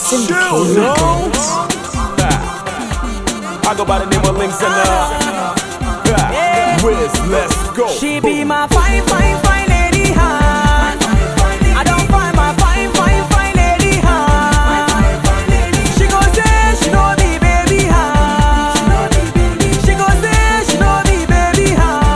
Syndicated Goods. I go by the name of Links and Wiz, let's go. She be my fine, fine, fine lady, huh? I don't find my fine, fine, fine lady, huh? She gon' say she know me, baby, huh? She gon' say she know me, baby,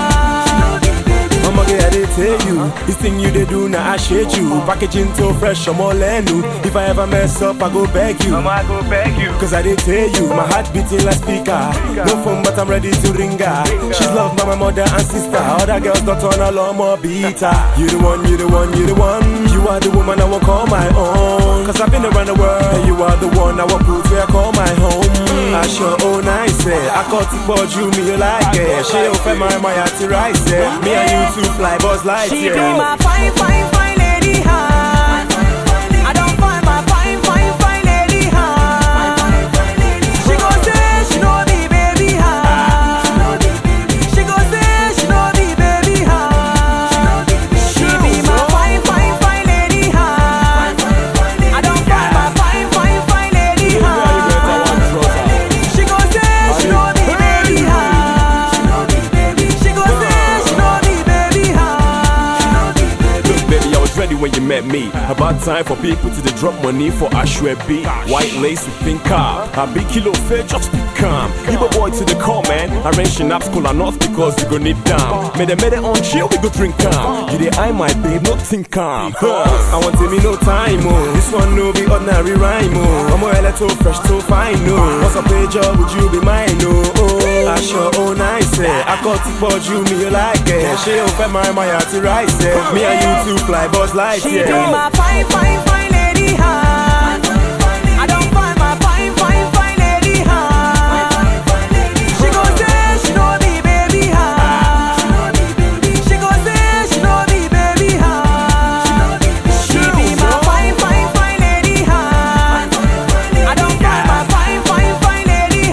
huh? Mama, I did tell you, this thing you did do, now I shade you. Packaging too fresh, I'm all new. If I ever mess up, I go beg you. Mama, I go beg you. Cause I did tell you, my heart beating like speaker. No phone, but I'm ready to ring her. She's loved by my mother and sister. Other girls got on a lot more beater. You the one, you the one, you the one. You are the woman I will call my own. Cause I've been around the world, and you are the one I will put where I call my home. I sure own nice, I caught it, but you me you like it. She open my heart to rise, me and you two fly buzz lights. She be my fine, fine, fine lady, huh? I don't find my fine, fine, fine lady, huh? She gon' say she know me, baby, huh? She gon' say she know me, baby, huh? She be my fine, fine, fine lady, huh? I don't find my fine, fine, fine lady, huh? She gon' say she know me, baby, huh? She gon' say she know me, baby, huh? Look, baby, I was ready when you met me. About time for people to drop money for Ashwebi. White lace with pink car. A big kilo fair, just be calm. Give a boy to the call, man. Arrange synapse, cool or not, because you gon' need down. Made a on chill, we go drink calm. You the eye, my babe, not think calm. I want to me no time, oh. This one no be ordinary rhyme, oh. I'm a little fresh, so fine, oh. What's a page, would you be mine, oh? I sure own nice, I caught it, but you me you like it. She open my heart to rise, me and you two fly buzz lights, She be my fine, fine, fine lady, huh? I don't find my fine, fine, fine lady, huh? She gon' say she know me, baby, huh? She gon' say she know me, baby, huh? She be my fine, fine, fine lady, huh? I don't find my fine, fine, fine lady,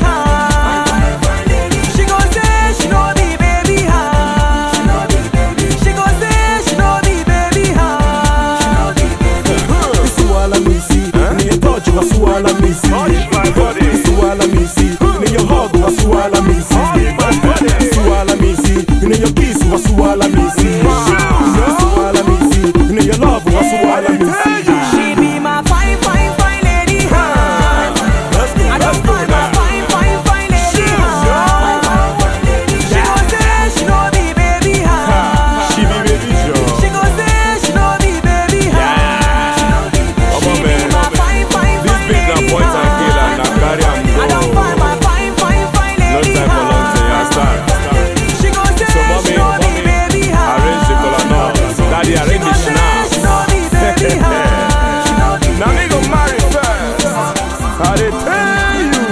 huh? She gon' say she know me, baby, huh? She gon' say she know me, baby, huh? Swallow me, see. In your touch, you swallow me, see. Swallow me, see. In your hug, you swallow me, see. Swallow me, see. In your kiss, you swallow me, see. Swallow me, see. In your love, you swallow me, see. She be my fine, fine, fine lady, huh? I don't find my fine, fine, fine lady, huh? She gon' say she know me, baby, huh? She be baby Joe. She gon' say she know me, baby, huh? She be my fine, fine, fine lady, huh? I don't find my fine, fine, fine lady, huh? She gon' say she know me, baby, huh? Arrange the color now. Daddy, arrange the snap. She know me, baby, huh? Now me go marry first. I did tell you.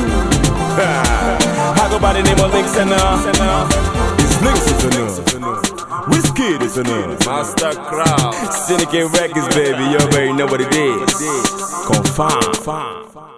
I go by the name of Links and it's Links is a no. Whiskey is a no. Master Crowd. Syndicate Records, baby. You already know what it is. Confirm.